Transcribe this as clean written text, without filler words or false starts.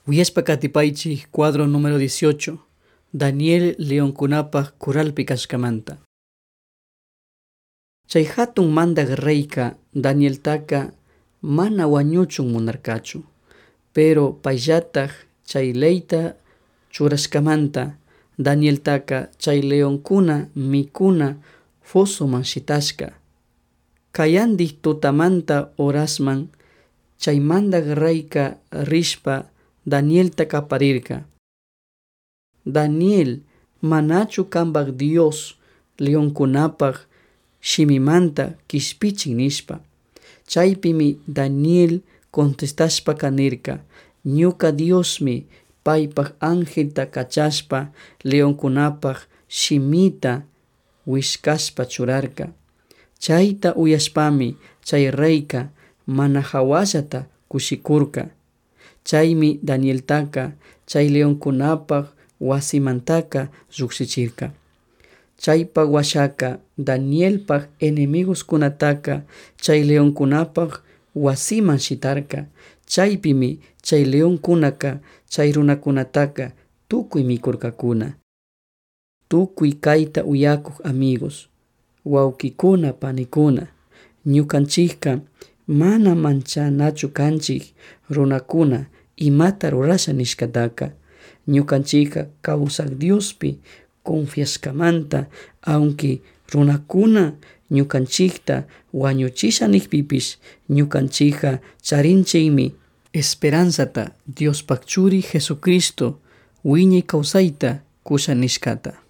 Uyashpa katipaychik cuadro número 18. Daniel leonkunapaq kuralpi kashkamanta. Chay hatun mandag reyka Danieltaka mana wañuchun munarkachu, pero payllataq chay leyta churashkamanta Danieltaka chay leonkuna mikuna fosoman shitashka. Kayandik tutamanta horasman chay mandag reyka rishpa Danielta kaparirka. Daniel, manachu kambak Dios leonkunapaq shimimanta kishpichin nishpa. Chaypimi Daniel contestashpa kanirka, ñuka Diosmi paypaq angelta kachashpa leonkunapaq shimita wishkashpa churarka. Chayta uyashpami chay reyka mana hawallata kushikurka. Chaymi Danieltaka chay leonkunapaq wasimantaka llukshichirka. Chaypa washaka Danielpaq enemigoskunataka chay leonkunapaq wasiman shitarka. Chaypimi chay leonkunaka chay runakunataka tukuy mikurkakuna. Tukuy kayta uyakuq amigos, wawkikuna panikuna, ñukanchikka mana manchanachu kanchik runakuna imata rurasha nishkataka. Ñukanchikka kawsaq Diospi confiashkamanta aunque runakuna ñukanchikta wañuchisha nikpipish ñukanchikka charinchikmi esperanzata Diospaq churi Jesucristo wiñay kawsayta kusha nishkata.